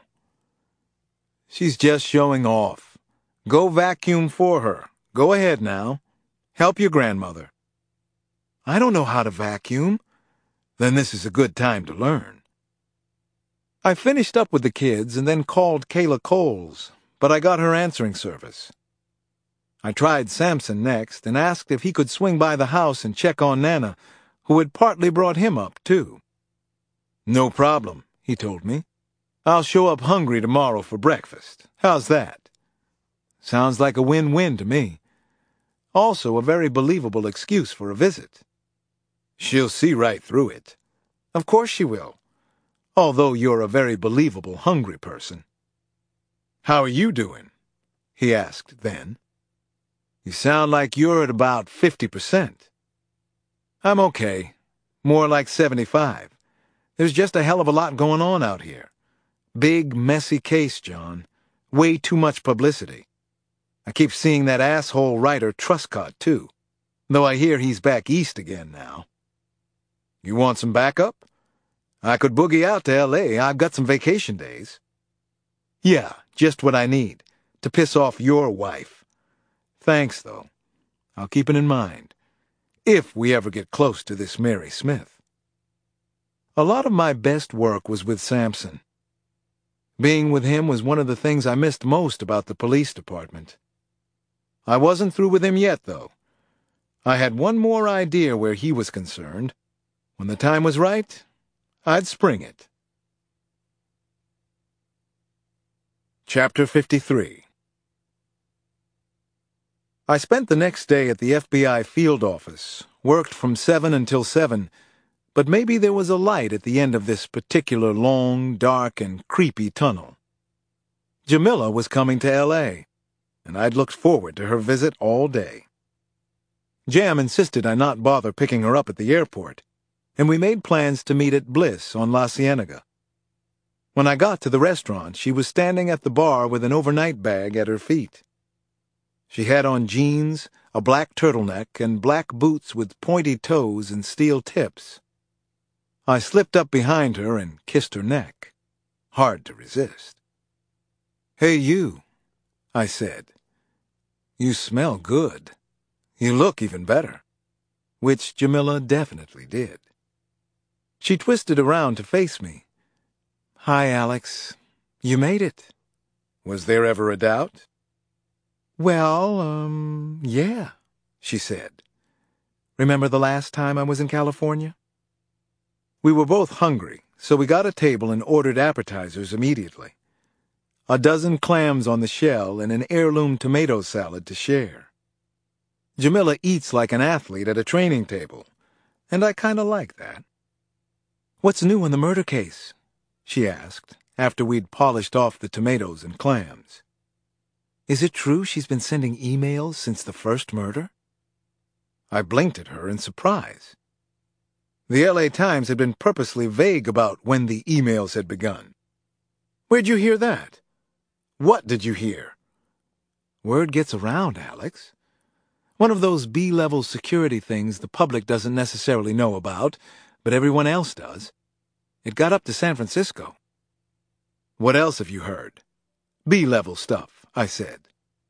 "She's just showing off. Go vacuum for her. Go ahead now. Help your grandmother." "I don't know how to vacuum." "Then this is a good time to learn." I finished up with the kids and then called Kayla Coles, but I got her answering service. I tried Sampson next and asked if he could swing by the house and check on Nana, who had partly brought him up, too. "No problem," he told me. "I'll show up hungry tomorrow for breakfast. How's that?" Sounds like a win-win to me. Also a very believable excuse for a visit. "She'll see right through it." "Of course she will. Although you're a very believable hungry person." "How are you doing?" he asked then. "You sound like you're at about fifty percent. "I'm okay. More like seventy-five. There's just a hell of a lot going on out here. Big, messy case, John. Way too much publicity. I keep seeing that asshole writer Truscott, too, though I hear he's back east again now." "You want some backup? I could boogie out to L A. I've got some vacation days." "Yeah, just what I need, to piss off your wife. Thanks, though. I'll keep it in mind, if we ever get close to this Mary Smith." A lot of my best work was with Sampson. Being with him was one of the things I missed most about the police department. I wasn't through with him yet, though. I had one more idea where he was concerned. When the time was right, I'd spring it. Chapter fifty-three. I spent the next day at the F B I field office, worked from seven until seven, but maybe there was a light at the end of this particular long, dark, and creepy tunnel. Jamila was coming to L A, and I'd looked forward to her visit all day. Jam insisted I not bother picking her up at the airport, and we made plans to meet at Bliss on La Cienega. When I got to the restaurant, she was standing at the bar with an overnight bag at her feet. She had on jeans, a black turtleneck, and black boots with pointy toes and steel tips. I slipped up behind her and kissed her neck. Hard to resist. "Hey, you," I said. "You smell good. You look even better," which Jamila definitely did. She twisted around to face me. "Hi, Alex. You made it." "Was there ever a doubt?" "Well, um, yeah," she said. "Remember the last time I was in California?" We were both hungry, so we got a table and ordered appetizers immediately. A dozen clams on the shell and an heirloom tomato salad to share. Jamila eats like an athlete at a training table, and I kind of like that. "What's new in the murder case?" she asked, after we'd polished off the tomatoes and clams. "Is it true she's been sending emails since the first murder?" I blinked at her in surprise. The L A Times had been purposely vague about when the emails had begun. Where'd you hear that? What did you hear? Word gets around, Alex. One of those B-level security things the public doesn't necessarily know about, but everyone else does. It got up to San Francisco. What else have you heard? B-level stuff, I said.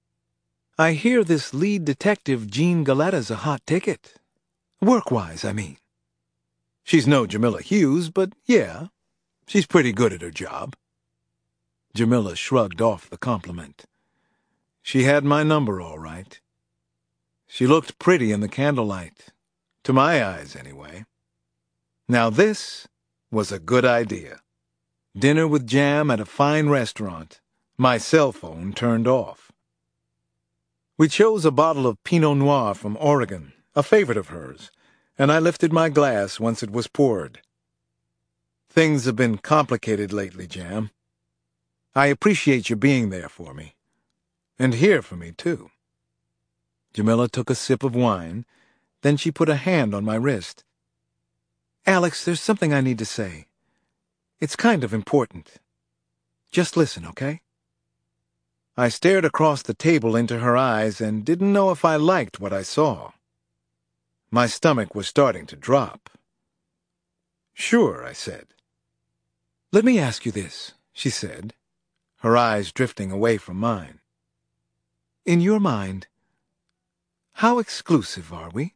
I hear this lead detective Jean Galetta's a hot ticket. Work-wise, I mean. She's no Jamila Hughes, but yeah, she's pretty good at her job. Jamila shrugged off the compliment. She had my number all right. She looked pretty in the candlelight. To my eyes, anyway. Now this was a good idea. Dinner with Jam at a fine restaurant. My cell phone turned off. We chose a bottle of Pinot Noir from Oregon, a favorite of hers, and I lifted my glass once it was poured. Things have been complicated lately, Jam. I appreciate you being there for me. And here for me, too. Jamila took a sip of wine, then she put a hand on my wrist. Alex, there's something I need to say. It's kind of important. Just listen, okay? I stared across the table into her eyes and didn't know if I liked what I saw. My stomach was starting to drop. Sure, I said. Let me ask you this, she said, her eyes drifting away from mine. In your mind, how exclusive are we?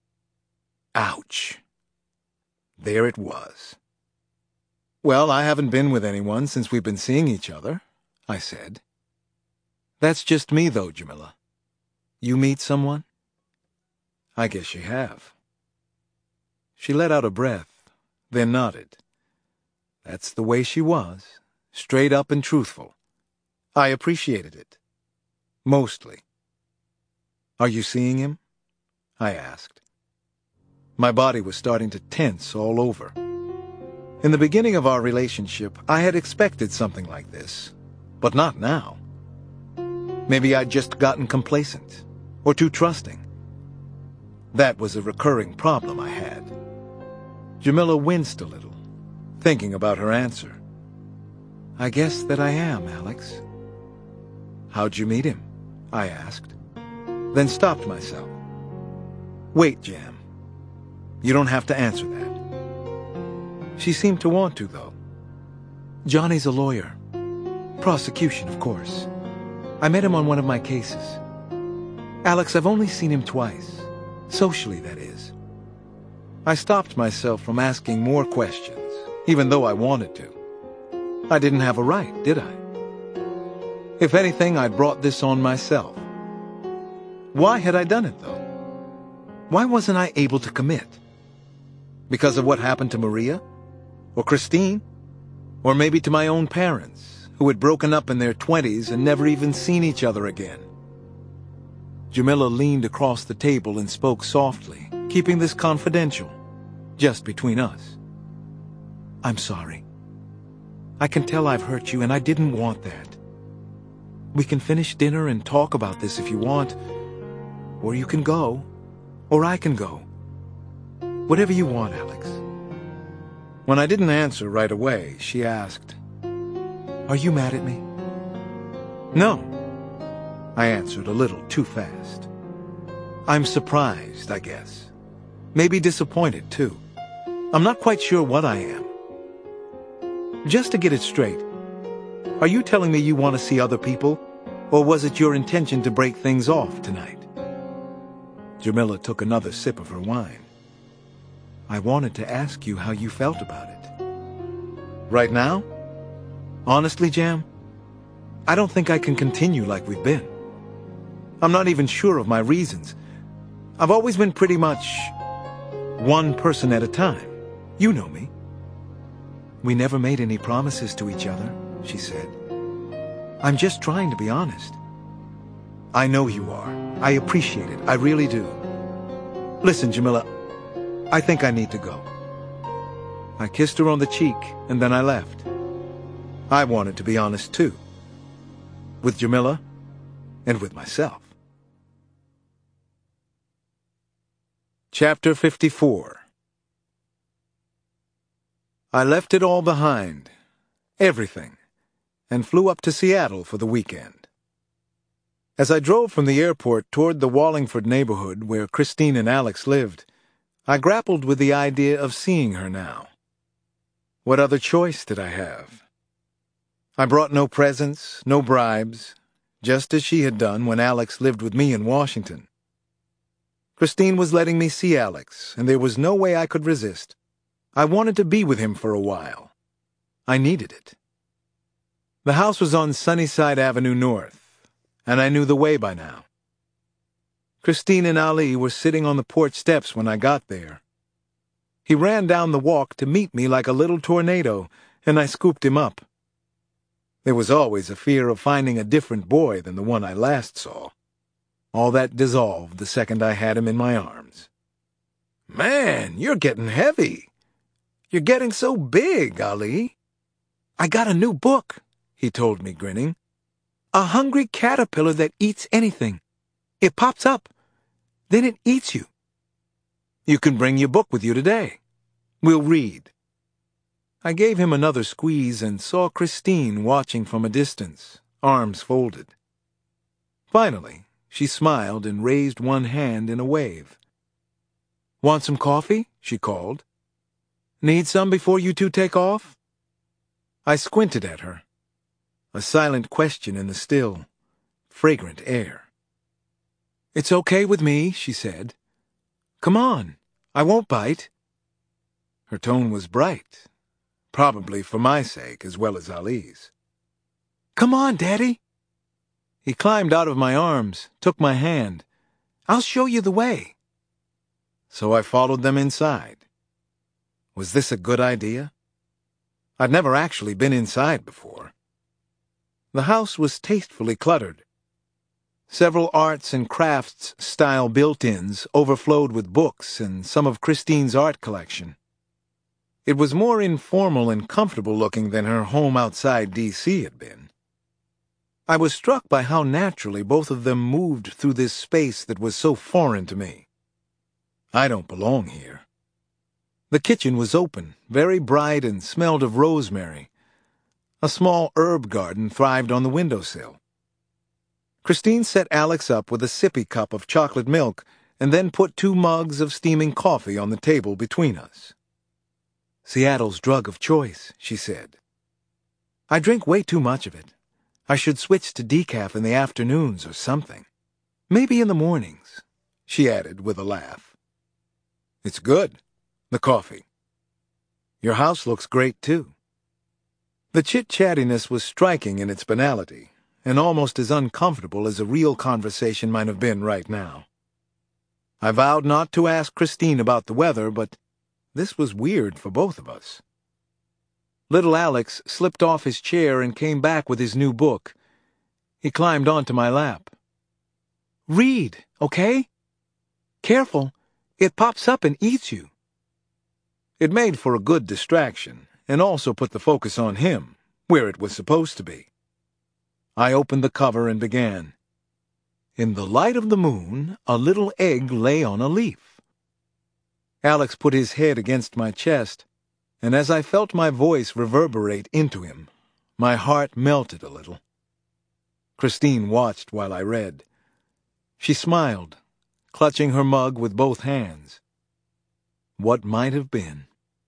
Ouch. There it was. Well, I haven't been with anyone since we've been seeing each other, I said. That's just me, though, Jamila. You meet someone? I guess you have. She let out a breath, then nodded. That's the way she was, straight up and truthful. I appreciated it. Mostly. Are you seeing him? I asked. My body was starting to tense all over. In the beginning of our relationship, I had expected something like this, but not now. Maybe I'd just gotten complacent, or too trusting. That was a recurring problem I had. Jamila winced a little, thinking about her answer. I guess that I am, Alex. How'd you meet him? I asked, then stopped myself. Wait, Jam. You don't have to answer that. She seemed to want to, though. Johnny's a lawyer. Prosecution, of course. I met him on one of my cases. Alex, I've only seen him twice. Socially, that is. I stopped myself from asking more questions, even though I wanted to. I didn't have a right, did I? If anything, I'd brought this on myself. Why had I done it, though? Why wasn't I able to commit? Because of what happened to Maria? Or Christine? Or maybe to my own parents, who had broken up in their twenties and never even seen each other again? Jamila leaned across the table and spoke softly, keeping this confidential, just between us. I'm sorry. I can tell I've hurt you, and I didn't want that. We can finish dinner and talk about this if you want, or you can go, or I can go. Whatever you want, Alex. When I didn't answer right away, she asked, Are you mad at me? No, I answered a little too fast. I'm surprised, I guess. Maybe disappointed, too. I'm not quite sure what I am. Just to get it straight, are you telling me you want to see other people, or was it your intention to break things off tonight? Jamila took another sip of her wine. I wanted to ask you how you felt about it. Right now? Honestly, Jam, I don't think I can continue like we've been. I'm not even sure of my reasons. I've always been pretty much one person at a time. You know me. We never made any promises to each other, she said. I'm just trying to be honest. I know you are. I appreciate it. I really do. Listen, Jamila, I think I need to go. I kissed her on the cheek, and then I left. I wanted to be honest, too. With Jamila, and with myself. Chapter fifty-four. I left it all behind, everything, and flew up to Seattle for the weekend. As I drove from the airport toward the Wallingford neighborhood where Christine and Alex lived, I grappled with the idea of seeing her now. What other choice did I have? I brought no presents, no bribes, just as she had done when Alex lived with me in Washington. Christine was letting me see Alex, and there was no way I could resist. I wanted to be with him for a while. I needed it. The house was on Sunnyside Avenue North, and I knew the way by now. Christine and Ali were sitting on the porch steps when I got there. He ran down the walk to meet me like a little tornado, and I scooped him up. There was always a fear of finding a different boy than the one I last saw. All that dissolved the second I had him in my arms. "Man, you're getting heavy. You're getting so big, Ali." "I got a new book," he told me, grinning. "A hungry caterpillar that eats anything. It pops up. Then it eats you." "You can bring your book with you today. We'll read." I gave him another squeeze and saw Christine watching from a distance, arms folded. Finally, she smiled and raised one hand in a wave. "Want some coffee?" she called. "Need some before you two take off?" I squinted at her. A silent question in the still, fragrant air. "It's okay with me," she said. "Come on, I won't bite." Her tone was bright, probably for my sake as well as Ali's. "Come on, Daddy." He climbed out of my arms, took my hand. "I'll show you the way." So I followed them inside. Was this a good idea? I'd never actually been inside before. The house was tastefully cluttered. Several arts and crafts style built-ins overflowed with books and some of Christine's art collection. It was more informal and comfortable looking than her home outside D C had been. I was struck by how naturally both of them moved through this space that was so foreign to me. I don't belong here. The kitchen was open, very bright, and smelled of rosemary. A small herb garden thrived on the windowsill. Christine set Alex up with a sippy cup of chocolate milk and then put two mugs of steaming coffee on the table between us. "Seattle's drug of choice," she said. "I drink way too much of it. I should switch to decaf in the afternoons or something. Maybe in the mornings," she added with a laugh. "It's good, the coffee. Your house looks great, too." The chit-chattiness was striking in its banality, and almost as uncomfortable as a real conversation might have been right now. I vowed not to ask Christine about the weather, but this was weird for both of us. Little Alex slipped off his chair and came back with his new book. He climbed onto my lap. "Read, okay? Careful, it pops up and eats you." It made for a good distraction, and also put the focus on him, where it was supposed to be. I opened the cover and began. "In the light of the moon, a little egg lay on a leaf." Alex put his head against my chest, and as I felt my voice reverberate into him, my heart melted a little. Christine watched while I read. She smiled, clutching her mug with both hands. What might have been?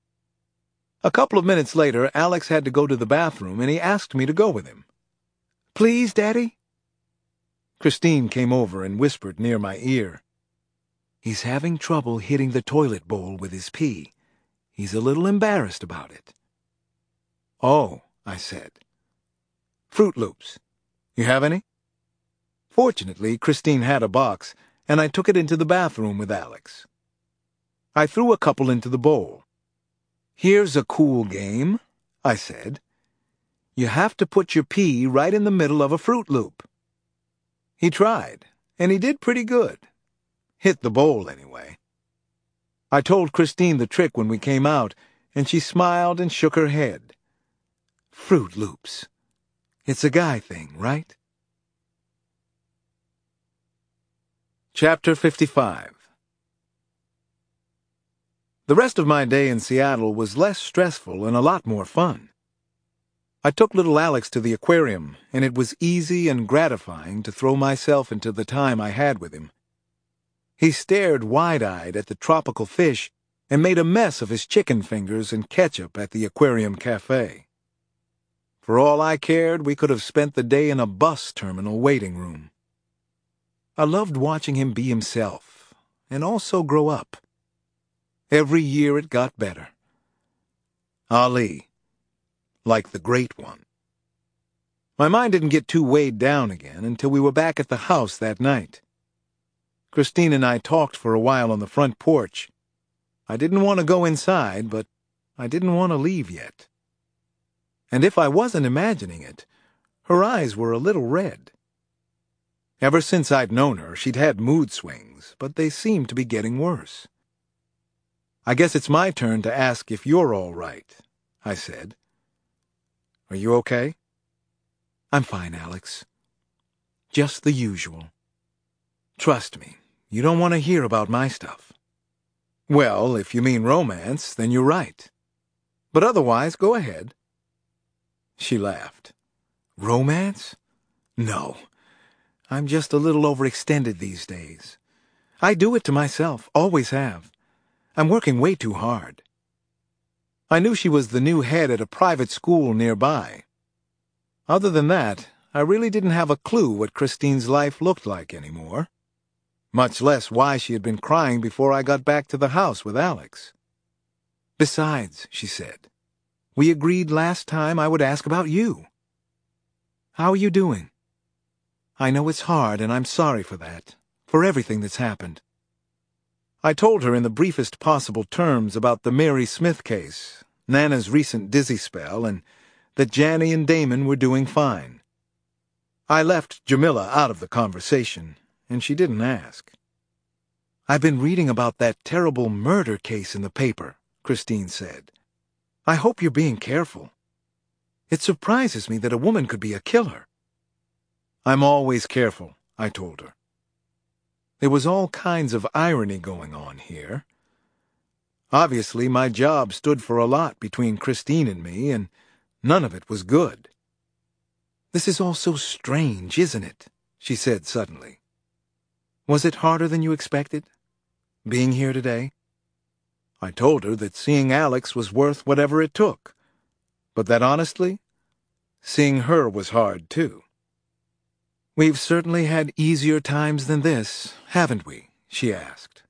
A couple of minutes later, Alex had to go to the bathroom, and he asked me to go with him. "Please, Daddy?" Christine came over and whispered near my ear. "He's having trouble hitting the toilet bowl with his pee. He's a little embarrassed about it." "Oh," I said. "Fruit Loops. You have any?" Fortunately, Christine had a box, and I took it into the bathroom with Alex. I threw a couple into the bowl. "Here's a cool game," I said. "You have to put your pee right in the middle of a Fruit Loop." He tried, and he did pretty good. Hit the bowl, anyway. I told Christine the trick when we came out, and she smiled and shook her head. Fruit Loops. It's a guy thing, right? Chapter fifty-five. The rest of my day in Seattle was less stressful and a lot more fun. I took little Alex to the aquarium, and it was easy and gratifying to throw myself into the time I had with him. He stared wide-eyed at the tropical fish and made a mess of his chicken fingers and ketchup at the aquarium cafe. For all I cared, we could have spent the day in a bus terminal waiting room. I loved watching him be himself, and also grow up. Every year it got better. Ali, like the Great One. My mind didn't get too weighed down again until we were back at the house that night. Christine and I talked for a while on the front porch. I didn't want to go inside, but I didn't want to leave yet. And if I wasn't imagining it, her eyes were a little red. Ever since I'd known her, she'd had mood swings, but they seemed to be getting worse. I guess it's my turn to ask if you're all right, I said. Are you okay? I'm fine, Alex. Just the usual. Trust me, you don't want to hear about my stuff. Well, if you mean romance, then you're right. But otherwise, go ahead. She laughed. Romance? No. I'm just a little overextended these days. I do it to myself, always have. I'm working way too hard. I knew she was the new head at a private school nearby. Other than that, I really didn't have a clue what Christine's life looked like anymore, much less why she had been crying before I got back to the house with Alex. Besides, she said, we agreed last time I would ask about you. How are you doing? I know it's hard, and I'm sorry for that, for everything that's happened. I told her in the briefest possible terms about the Mary Smith case, Nana's recent dizzy spell, and that Janny and Damon were doing fine. I left Jamila out of the conversation, and she didn't ask. I've been reading about that terrible murder case in the paper, Christine said. I hope you're being careful. It surprises me that a woman could be a killer. I'm always careful, I told her. There was all kinds of irony going on here. Obviously, my job stood for a lot between Christine and me, and none of it was good. This is all so strange, isn't it? She said suddenly. Was it harder than you expected, being here today? I told her that seeing Alex was worth whatever it took, but that honestly, seeing her was hard too. We've certainly had easier times than this, haven't we? She asked.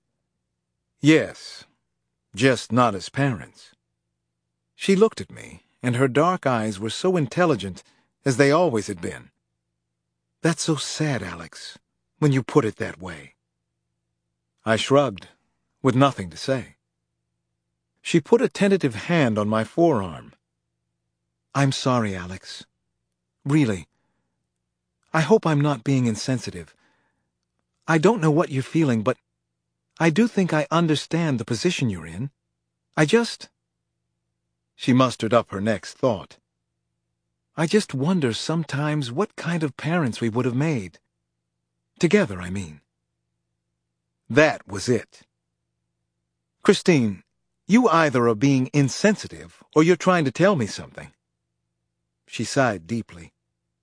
Yes, just not as parents. She looked at me, and her dark eyes were so intelligent, as they always had been. That's so sad, Alex, when you put it that way. I shrugged, with nothing to say. She put a tentative hand on my forearm. I'm sorry, Alex. Really. I hope I'm not being insensitive. I don't know what you're feeling, but I do think I understand the position you're in. I just... She mustered up her next thought. I just wonder sometimes what kind of parents we would have made. Together, I mean. That was it. Christine, you either are being insensitive or you're trying to tell me something. She sighed deeply.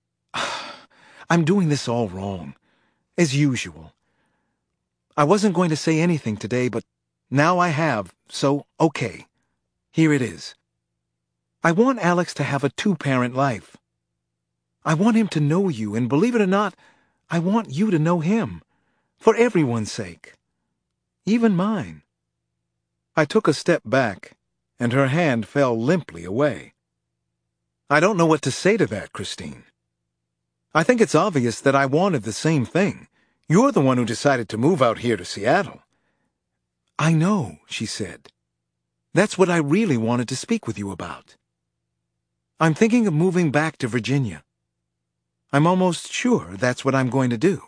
I'm doing this all wrong, as usual. I wasn't going to say anything today, but now I have, so okay. Here it is. I want Alex to have a two-parent life. I want him to know you, and believe it or not, I want you to know him, for everyone's sake, even mine. I took a step back, and her hand fell limply away. I don't know what to say to that, Christine. I think it's obvious that I wanted the same thing. You're the one who decided to move out here to Seattle. I know, she said. That's what I really wanted to speak with you about. I'm thinking of moving back to Virginia. I'm almost sure that's what I'm going to do.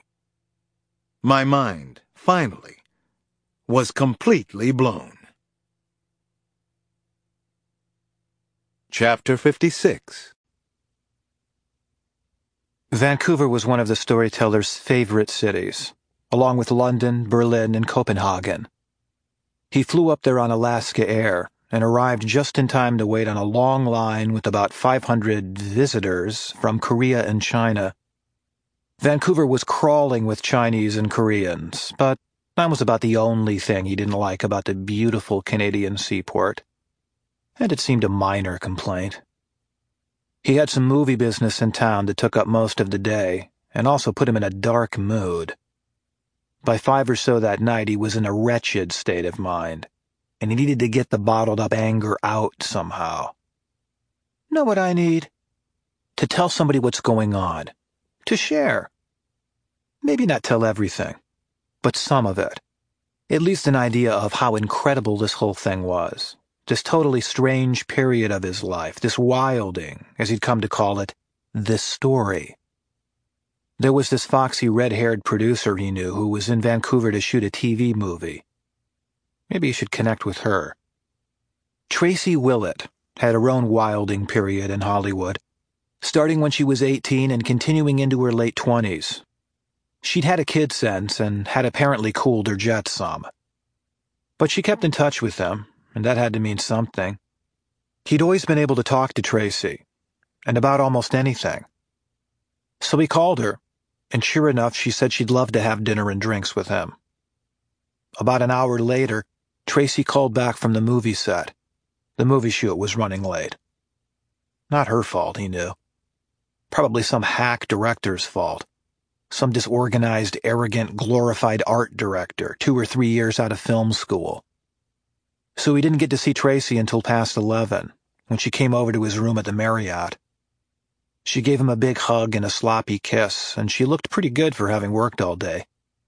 My mind, finally, was completely blown. Chapter fifty-six.
Vancouver was one of the storyteller's favorite cities, along with London, Berlin, and Copenhagen. He flew up there on Alaska Air and arrived just in time to wait on a long line with about five hundred visitors from Korea and China. Vancouver was crawling with Chinese and Koreans, but that was about the only thing he didn't like about the beautiful Canadian seaport. And it seemed a minor complaint. He had some movie business in town that took up most of the day and also put him in a dark mood. By five or so that night, he was in a wretched state of mind, and he needed to get the bottled-up anger out somehow. Know what I need? To tell somebody what's going on. To share. Maybe not tell everything, but some of it. At least an idea of how incredible this whole thing was. This totally strange period of his life, this wilding, as he'd come to call it, this story. There was this foxy red-haired producer he knew who was in Vancouver to shoot a T V movie. Maybe he should connect with her. Tracy Willett had her own wilding period in Hollywood, starting when she was eighteen and continuing into her late twenties. She'd had a kid since and had apparently cooled her jets some. But she kept in touch with him, and that had to mean something. He'd always been able to talk to Tracy, and about almost anything. So he called her, and sure enough, she said she'd love to have dinner and drinks with him. About an hour later, Tracy called back from the movie set. The movie shoot was running late. Not her fault, he knew. Probably some hack director's fault. Some disorganized, arrogant, glorified art director, two or three years out of film school. So he didn't get to see Tracy until past eleven, when she came over to his room at the Marriott. She gave him a big hug and a sloppy kiss, and she looked pretty good for having worked all day.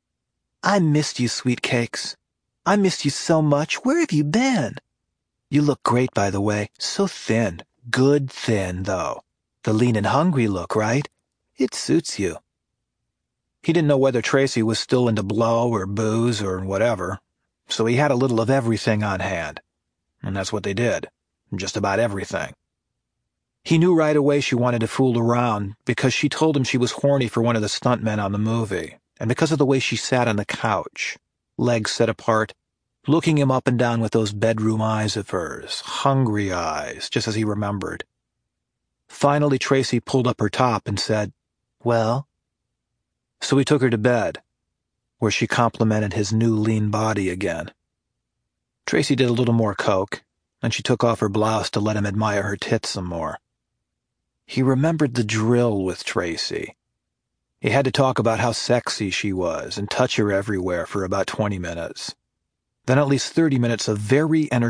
I missed you, sweet cakes. I missed you so much. Where have you been? You look great, by the way. So thin. Good thin, though. The lean and hungry look, right? It suits you. He didn't know whether Tracy was still into blow or booze or whatever, so he had a little of everything on hand. And that's what they did. Just about everything. He knew right away she wanted to fool around because she told him she was horny for one of the stuntmen on the movie, and because of the way she sat on the couch, legs set apart, looking him up and down with those bedroom eyes of hers, hungry eyes, just as he remembered. Finally, Tracy pulled up her top and said, "Well?" So he took her to bed, where she complimented his new lean body again. Tracy did a little more coke, and she took off her blouse to let him admire her tits some more. He remembered the drill with Tracy. He had to talk about how sexy she was and touch her everywhere for about twenty minutes. Then at least thirty minutes of very energetic